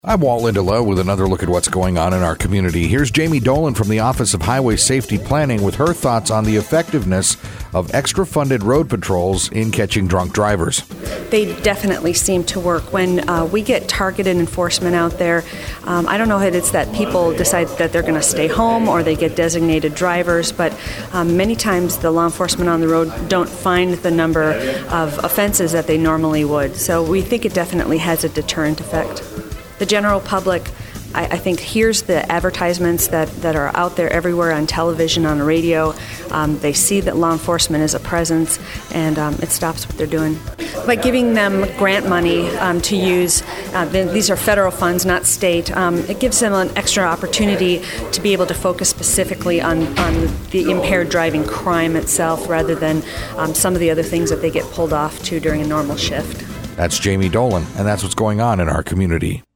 I'm Walt Lindela with another look at what's going on in our community. Here's Jamie Dolan from the Office of Highway Safety Planning with her thoughts on the effectiveness of extra funded road patrols in catching drunk drivers. They definitely seem to work. When we get targeted enforcement out there, I don't know if it's that people decide that they're going to stay home or they get designated drivers, but many times the law enforcement on the road don't find the number of offenses that they normally would. So we think it definitely has a deterrent effect. The general public, I think, hears the advertisements that are out there everywhere on television, on the radio. They see that law enforcement is a presence, and it stops what they're doing. By giving them grant money to use, these are federal funds, not state, it gives them an extra opportunity to be able to focus specifically on the impaired driving crime itself rather than some of the other things that they get pulled off to during a normal shift. That's Jamie Dolan, and that's what's going on in our community.